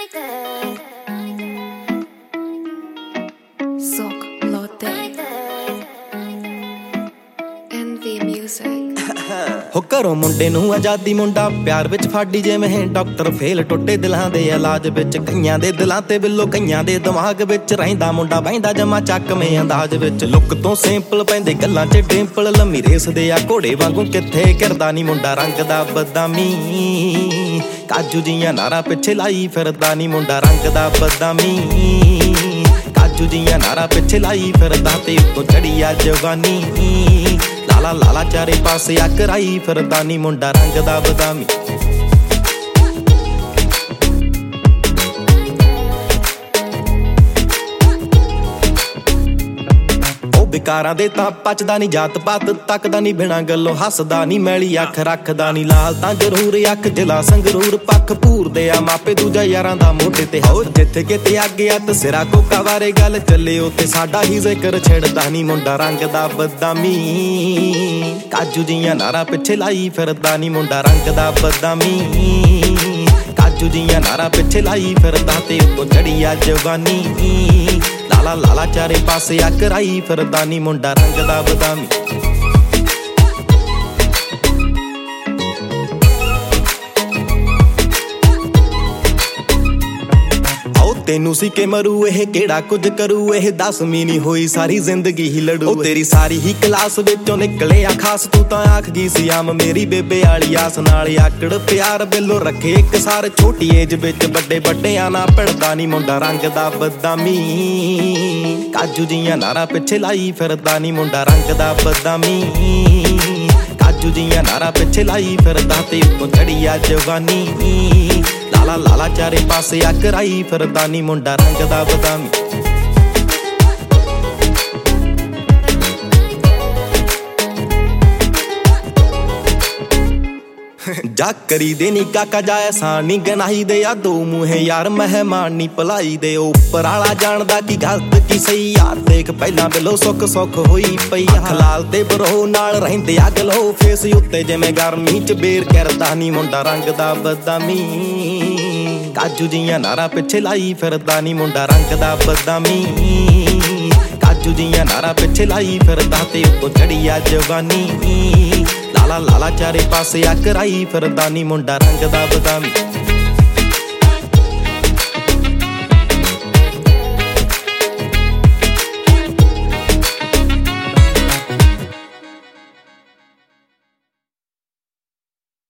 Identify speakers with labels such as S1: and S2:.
S1: Sok Lotte NV Music
S2: ਹੋ ਘਰੋਂ ਮੁੰਡੇ ਨੂੰ ਆਜ਼ਾਦੀ ਮੁੰਡਾ ਪਿਆਰ ਵਿੱਚ ਫਾੜੀ ਜਿਵੇਂ ਡਾਕਟਰ ਫੇਲ ਟੁੱਟੇ ਦਿਲਾਂ ਦੇ ਇਲਾਜ ਵਿੱਚ ਕਈਆਂ ਦੇ ਦਿਲਾਂ ਤੇ ਬਿੱਲੋ ਕਈਆਂ ਦੇ ਦਿਮਾਗ ਵਿੱਚ ਰਹਿੰਦਾ ਮੁੰਡਾ ਬਹਿੰਦਾ ਜਮਾ ਚੱਕਵੇਂ ਅੰਦਾਜ਼ ਵਿੱਚ ਲੁੱਕ ਤੋਂ ਸਿੰਪਲ ਪੈਂਦੇ ਗੱਲਾਂ 'ਚ ਡਿੰਪਲ ਲੰਮੀ ਰੇਸ ਦੇ ਆ ਘੋੜੇ ਵਾਂਗੂ ਕਿੱਥੇ ਕਰਦਾ ਨੀ ਮੁੰਡਾ ਰੰਗ ਦਾ ਬਦਾਮੀ ਕਾਜੂ ਜੀਆਂ ਨਾਰਾਂ ਪਿੱਛੇ ਲਾਈ ਫਿਰਦਾ ਨੀ ਮੁੰਡਾ ਰੰਗ ਦਾ ਬਦਾਮੀ ਕਾਜੂ ਜੀਆਂ ਨਾਰਾਂ ਪਿੱਛੇ ਲਾਈ ਫਿਰਦਾ ਤੇ ਉੱਤੋਂ ਚੜੀ ਆ ਜਵਾਨੀ ਲਾਲਾ ਲਾਲਾ ਚਾਰੇ ਪਾਸੇ ਆ ਕਰਾਈ ਫਿਰਦਾ ਨੀ ਮੁੰਡਾ ਰੰਗ ਦਾ ਬਦਾਮੀ ਵਿਕਾਰਾਂ ਦੇ ਤਾਂ ਪਚਦਾ ਨੀ ਜਾਤ ਪਾਤ ਤੱਕਦਾ ਨੀ ਬਿਨਾਂ ਗੱਲੋਂ ਹੱਸਦਾ ਨੀ ਮੈਲੀ ਅੱਖ ਰੱਖਦਾ ਨੀ ਲਾਲ ਤਾਂ ਜ਼ਰੂਰ ਅੱਖ ਜਿਲਾ ਸੰਗਰੂਰ ਪੱਖ ਭੂਰਦੇ ਆ ਮਾਪੇ ਦੂਜਾ ਯਾਰਾਂ ਦਾ ਮੋਢੇ ਤੇ ਹੋ ਜਿੱਥੇ ਕਿਤੇ ਅੱਗੇ ਆ ਤਸਿਰਾ ਕੋਕਾ ਬਾਰੇ ਗੱਲ ਚੱਲੇ ਉੱਥੇ ਸਾਡਾ ਹੀ ਜ਼ਿਕਰ ਛੇੜਦਾ ਨੀ ਮੁੰਡਾ ਰੰਗ ਦਾ ਬਦਾਮੀ ਕਾਜੂ ਜੀਆਂ ਨਾਰਾਂ ਪਿੱਛੇ ਲਾਈ ਫਿਰਦਾ ਨੀ ਮੁੰਡਾ ਰੰਗ ਦਾ ਬਦਾਮੀ ਕਾਜੂ ਜੀਆਂ ਨਾਰਾਂ ਪਿੱਛੇ ਲਾਈ ਫਿਰਦਾ ਤੇ ਉੱਤੋਂ ਚੜੀ ਆ ਜਵਾਨੀ ਲਾਲਾ ਲਾਲਾ ਚਾਰੇ ਪਾਸੇ ਆ ਕਰਾਈ ਫਿਰਦਾ ਨੀ ਮੁੰਡਾ ਰੰਗ ਦਾ ਬਦਾਮੀ ਤੈਨੂੰ ਸੀ ਕਿ ਮਰੂ ਇਹ ਕਿਹੜਾ ਕੁਝ ਕਰੂ ਇਹ 10ਵੀਂ ਨੀ ਹੋਈ ਸਾਰੀ ਜ਼ਿੰਦਗੀ ਹੀ ਲੜੂ ਤੇਰੀ ਸਾਰੀ ਹੀ ਕਲਾਸ ਵਿੱਚੋਂ ਨਿਕਲਿਆ ਖਾਸ ਤੂੰ ਤਾਂ ਆਖ ਗਈ ਸੀ ਆਮ ਮੇਰੀ ਬੇਬੇ ਵਾਲੀ ਆਸ ਨਾਲ ਆਕੜ ਪਿਆਰ ਬਿੱਲੋ ਰੱਖੇ ਇੱਕ ਸਾਰ ਛੋਟੀ ਏਜ ਵਿੱਚ ਵੱਡੇ ਵੱਡਿਆਂ ਨਾਲ ਭਿੜਦਾ ਨੀ ਮੁੰਡਾ ਰੰਗ ਦਾ ਬਦਾਮੀ ਕਾਜੂ ਜੀਆਂ ਨਾਰਾਂ ਪਿੱਛੇ ਲਾਈ ਫਿਰਦਾ ਨੀ ਮੁੰਡਾ ਰੰਗ ਦਾ ਬਦਾਮੀ ਕਾਜੂ ਜੀਆਂ ਨਾਰਾਂ ਪਿੱਛੇ ਲਾਈ ਫਿਰਦਾ ਤੇ ਉੱਤੋਂ ਚੜੀ ਆ ਜਵਾਨੀ ਲਾਲਾ ਲਾਲਾ ਚਾਰੇ ਪਾਸੇ ਆ ਕਰਾਈ ਫਿਰਦਾ ਨੀ ਮੁੰਡਾ ਰੰਗ ਦਾ ਬਦਾਮੀ ਜਾ ਕਰੀ ਦੇ ਨੀ ਕਾਕਾ ਜਾ ਐਸਾ ਨੀ ਗਨਾਹੀ ਦੇ ਆ ਦੋ ਮੂੰਹੇ ਯਾਰ ਮਹਿਮਾਨ ਨੀ ਭਲਾਈ ਦੇ ਉੱਪਰ ਆਲਾ ਜਾਣਦਾ ਕੀ ਗਲਤ ਕੀ ਸਹੀ ਯਾਰ ਦੇਖ ਪਹਿਲਾਂ ਬਿਲੋ ਸੁੱਖ ਸੁੱਖ ਹੋਈ ਪਈ ਹਲਾਲ ਤੇ ਬਰੋ ਨਾਲ ਰਹਿੰਦੇ ਆ ਗਲੋ ਫੇਸ ਉੱਤੇ ਜਿਵੇਂ ਗਰਮੀ ਚ ਬੇਰ ਕਰਦਾ ਨੀ ਮੁੰਡਾ ਰੰਗ ਦਾ ਬਦਾਮੀ ਕਾਜੂ ਜੀਆਂ ਨਾਰਾਂ ਪਿੱਛੇ ਲਾਈ ਫਿਰਦਾ ਨੀ ਮੁੰਡਾ ਰੰਗ ਦਾ ਬਦਾਮੀ ਕਾਜੂ ਜੀਆਂ ਨਾਰਾਂ ਪਿੱਛੇ ਲਾਈ ਫਿਰਦਾ ਤੇ ਉੱਤੋਂ ਚੜੀ ਆ ਜਵਾਨੀ ਲਾਲਾ ਲਾਲਾ ਚਾਰੇ ਪਾਸੇ ਆ ਕਰਾਈ ਫਿਰਦਾ ਨੀ ਮੁੰਡਾ ਰੰਗ ਦਾ ਬਦਾਮੀ